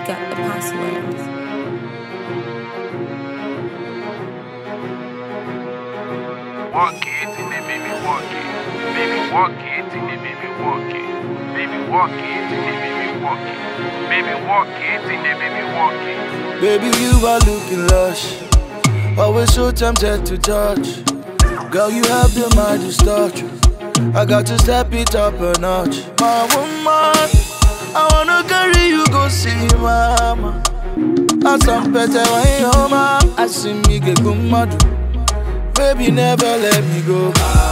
got the password. Walk it and then baby walk it. Baby walk it and then baby walk it. Baby walk it and then baby walk it. Baby walk it and then baby walk it. Baby, you are looking lush. Always so tempted to touch. Girl, you have the mind to start you. I got to step it up a notch. My woman, I wanna carry you go see mama. I some better when you're home. I see me get good mad. Baby, never let me go.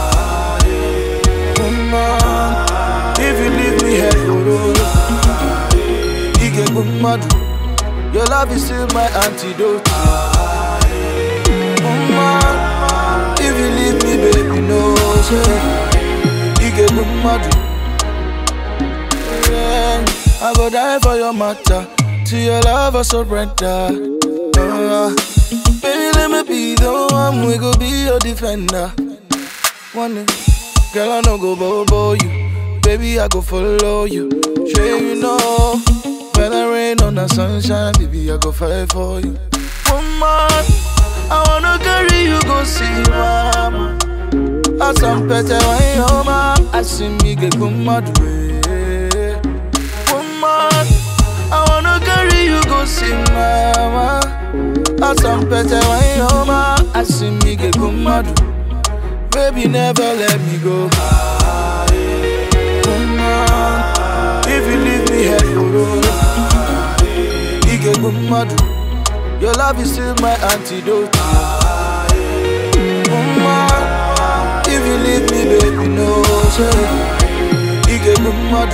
Woman, if you leave me head for roll. You get good mad. Your love is still my antidote. Woman, if you leave me, baby, no say. You get good mad. Yeah, I go die for your matter. To your love I surrender. Baby, let me be the one. We go be your defender. One day, girl, I no go bobo you. Baby, I go follow you. Sure you know, whether rain or the sunshine, baby, I go fight for you. Woman, I wanna carry you go see mama. I some better when you're home. I see me get good mad way. Woman, I wanna carry you go see mama. I some better when you're home. I see me get good mad. Baby, never let me go. Woman, if you leave me head for roll. You get good mad. Your love is still my antidote. Woman, if you leave me, baby, no say. You get good mad.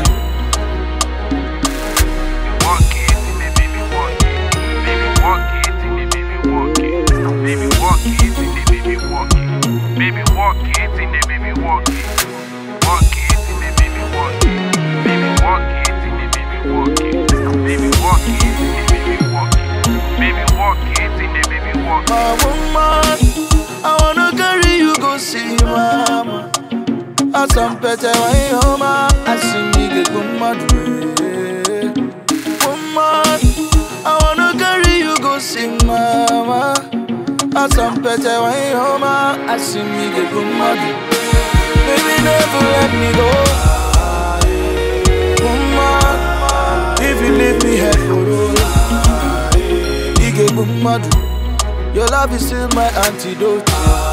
Walk it and then baby walk it. Baby walk it and then baby walk it. Baby walk it and then baby walk it. Baby walk it and then baby walk it. Walk it and then baby walk it. Baby walk it and then baby walk it. Baby walk it and then baby walk it. Baby walk it and then baby walk it. My woman, I wanna carry you go see mama. I some better when you're home. I see me get good mad way. Woman, I wanna carry you go see mama. I some better when you're home. I see me get good mad. Baby, never let me go. Woman, if you leave me head for roll. You get good mad. Your love is still my antidote.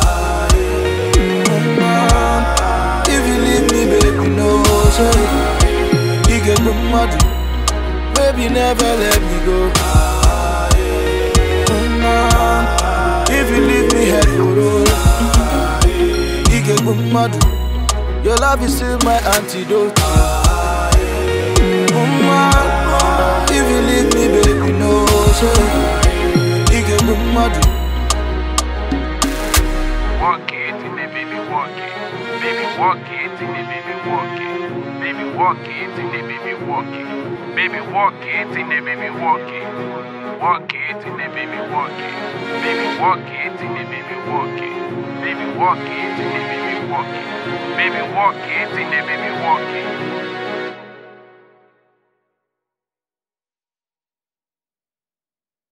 Woman, if you leave me, baby, no say. You get good mad. Baby, never let me go. Woman, if you leave me head for roll. You get good mad. Your love is still my antidote. Woman, if you leave me, baby, no say. You get good mad. Walk it and then baby walk it. Baby walk it and then baby walk it. Baby walk it and then baby walk it. Baby walk it and then baby walk it. Walk it and then baby walk it. Baby walk it and then baby walk it. Baby walk it and then baby walk it. Baby walk it and then baby walk it.